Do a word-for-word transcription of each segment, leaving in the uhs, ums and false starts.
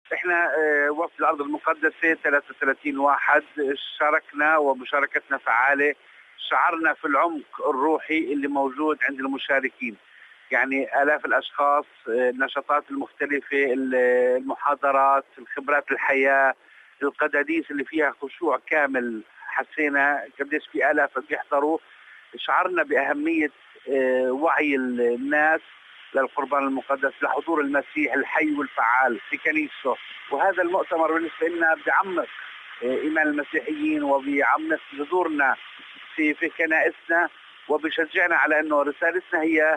احنا آه، وفد الارض المقدسه ثلاثة وثلاثين واحد شاركنا ومشاركتنا فعاله. شعرنا في العمق الروحي اللي موجود عند المشاركين، يعني آلاف الأشخاص، آه، النشاطات المختلفة، المحاضرات، الخبرات الحياة، القداديس اللي فيها خشوع كامل. حسينا قديش في آلاف بيحضروا. شعرنا بأهمية آه، وعي الناس للقربان المقدس، لحضور المسيح الحي والفعال في كنيسته. وهذا المؤتمر بالنسبة لنا بيعمق آه، إيمان المسيحيين وبيعمق جذورنا في في كنائسنا، وبيشجعنا على أنه رسالتنا هي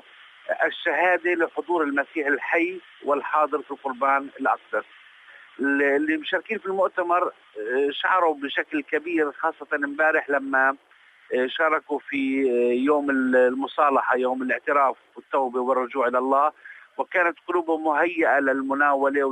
الشهادة لحضور المسيح الحي والحاضر في القربان الأقدس. اللي مشاركين في المؤتمر آه، شعروا بشكل كبير، خاصة امبارح لما شاركوا في يوم المصالحة، يوم الاعتراف والتوبة والرجوع إلى الله، وكانت قلوبهم مهيئة للمناولة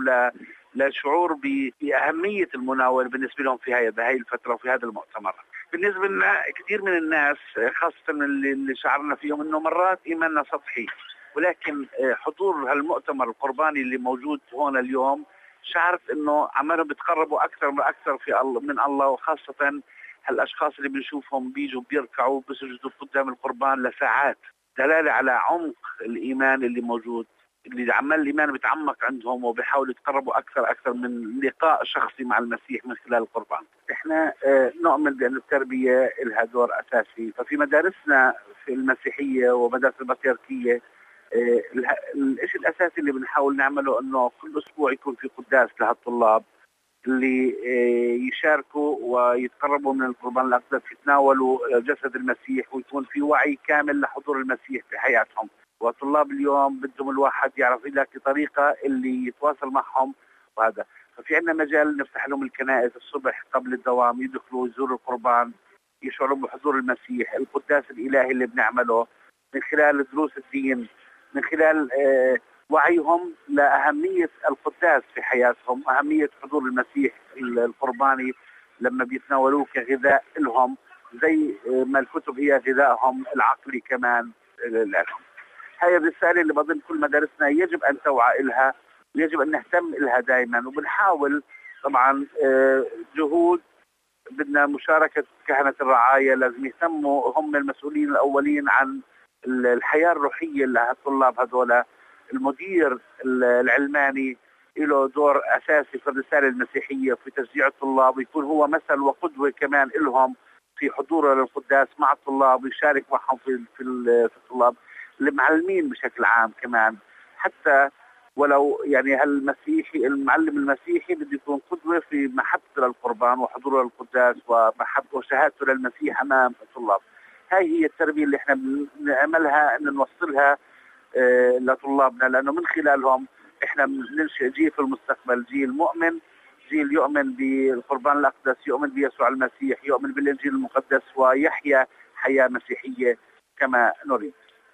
ولشعور بأهمية المناولة بالنسبة لهم في هذه الفترة وفي هذا المؤتمر. بالنسبة لنا كثير من الناس، خاصة اللي شعرنا فيهم أنه مرات إيماننا سطحي، ولكن حضور هالمؤتمر القرباني اللي موجود هون اليوم شعرت أنه عمالهم بيتقربوا أكثر وأكثر في الله من الله. وخاصة هالاشخاص اللي بنشوفهم بيجوا بيركعوا بسجدوا قدام القربان لساعات، دلاله على عمق الايمان اللي موجود، اللي عمال الايمان بيتعمق عندهم وبيحاولوا يتقربوا اكثر اكثر من لقاء شخصي مع المسيح من خلال القربان. احنا اه نؤمن بان التربيه لها دور اساسي، ففي مدارسنا في المسيحيه ومدارس البطريركيه اه الشيء الاساسي اللي بنحاول نعمله انه كل اسبوع يكون في قداس لهالطلاب اللي يشاركوا ويتقربوا من القربان الأقدس، يتناولوا جسد المسيح، ويكون في وعي كامل لحضور المسيح في حياتهم. وطلاب اليوم بدهم الواحد يعرف يلاقي طريقة اللي يتواصل معهم، وهذا ففي عندنا مجال نفتح لهم الكنائس الصبح قبل الدوام، يدخلوا يزوروا القربان، يشعروا بحضور المسيح. القداس الإلهي اللي بنعمله من خلال دروس الدين، من خلال آه وعيهم لأهمية القداس في حياتهم، أهمية حضور المسيح القرباني لما بيتناولوه كغذاء لهم، زي ما الكتب هي غذائهم العقلي كمان لهم. هاي الرسالة اللي بظن كل مدارسنا يجب أن توعى إلها، ويجب أن نهتم إلها دائما. وبنحاول طبعا جهود، بدنا مشاركة كهنة الرعاية، لازم يهتموا، هم المسؤولين الأولين عن الحياة الروحية للطلاب هذولا. المدير العلماني له دور أساسي في الرسالة المسيحية في تشجيع الطلاب، ويكون هو مثل وقدوة كمان لهم في حضوره للقداس مع الطلاب، ويشارك معهم في في الطلاب. المعلمين بشكل عام كمان، حتى ولو يعني هالمسيحي المعلم المسيحي بده يكون قدوة في محبته للقربان وحضوره للقداس ومحبته وشهادته للمسيح أمام الطلاب. هاي هي التربية اللي احنا بنعملها، ان نوصلها اه لطلابنا، لانه من خلالهم احنا بننشئ جيل في المستقبل، جيل مؤمن، جيل يؤمن بالقربان الأقدس، يؤمن بيسوع المسيح، يؤمن بالإنجيل المقدس، ويحيا حياة مسيحية كما نريد.